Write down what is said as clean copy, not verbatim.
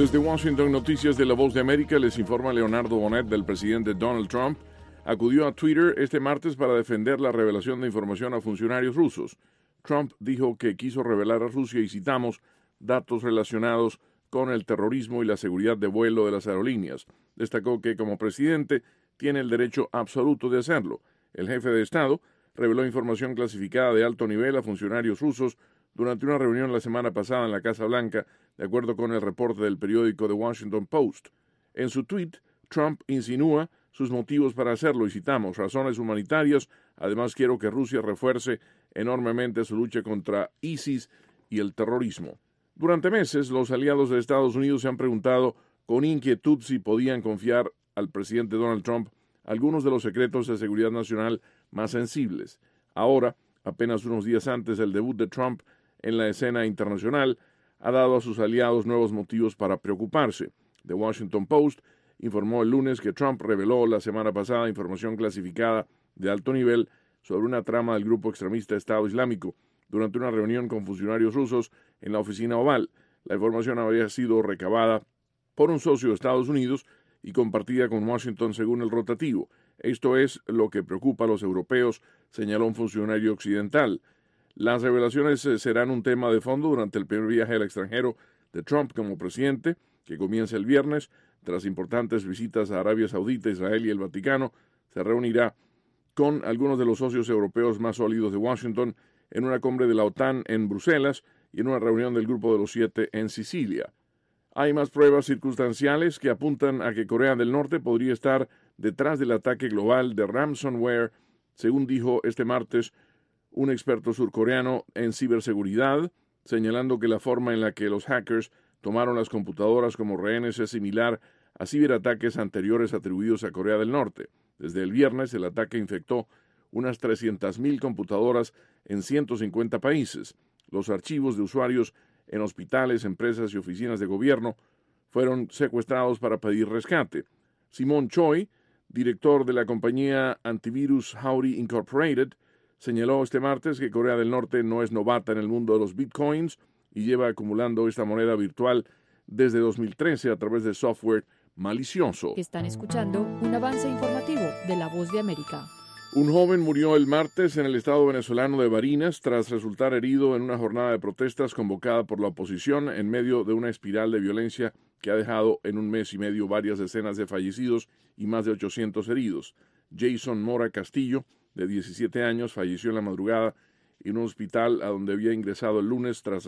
Desde Washington, Noticias de La Voz de América, les informa Leonardo Bonet del presidente Donald Trump. Acudió a Twitter este martes para defender la revelación de información a funcionarios rusos. Trump dijo que quiso revelar a Rusia, y citamos, datos relacionados con el terrorismo y la seguridad de vuelo de las aerolíneas. Destacó que como presidente tiene el derecho absoluto de hacerlo. El jefe de Estado reveló información clasificada de alto nivel a funcionarios rusos durante una reunión la semana pasada en la Casa Blanca, de acuerdo con el reporte del periódico The Washington Post. En su tweet, Trump insinúa sus motivos para hacerlo, y citamos, razones humanitarias. Además, quiero que Rusia refuerce enormemente su lucha contra ISIS y el terrorismo. Durante meses, los aliados de Estados Unidos se han preguntado con inquietud si podían confiar al presidente Donald Trump algunos de los secretos de seguridad nacional más sensibles. Ahora, apenas unos días antes del debut de Trump en la escena internacional, ha dado a sus aliados nuevos motivos para preocuparse. The Washington Post informó el lunes que Trump reveló la semana pasada información clasificada de alto nivel sobre una trama del grupo extremista Estado Islámico durante una reunión con funcionarios rusos en la oficina Oval. La información había sido recabada por un socio de Estados Unidos y compartida con Washington según el rotativo. Esto es lo que preocupa a los europeos, señaló un funcionario occidental. Las revelaciones serán un tema de fondo durante el primer viaje al extranjero de Trump como presidente, que comienza el viernes. Tras importantes visitas a Arabia Saudita, Israel y el Vaticano, se reunirá con algunos de los socios europeos más sólidos de Washington en una cumbre de la OTAN en Bruselas y en una reunión del Grupo de los Siete en Sicilia. Hay más pruebas circunstanciales que apuntan a que Corea del Norte podría estar detrás del ataque global de ransomware, según dijo este martes un experto surcoreano en ciberseguridad, señalando que la forma en la que los hackers tomaron las computadoras como rehenes es similar a ciberataques anteriores atribuidos a Corea del Norte. Desde el viernes, el ataque infectó unas 300,000 computadoras en 150 países. Los archivos de usuarios en hospitales, empresas y oficinas de gobierno fueron secuestrados para pedir rescate. Simon Choi, director de la compañía antivirus Howdy Incorporated, señaló este martes que Corea del Norte no es novata en el mundo de los bitcoins y lleva acumulando esta moneda virtual desde 2013 a través de software malicioso. Están escuchando un avance informativo de La Voz de América. Un joven murió el martes en el estado venezolano de Barinas tras resultar herido en una jornada de protestas convocada por la oposición en medio de una espiral de violencia que ha dejado en un mes y medio varias decenas de fallecidos y más de 800 heridos. Jason Mora Castillo, de 17 años, falleció en la madrugada en un hospital a donde había ingresado el lunes tras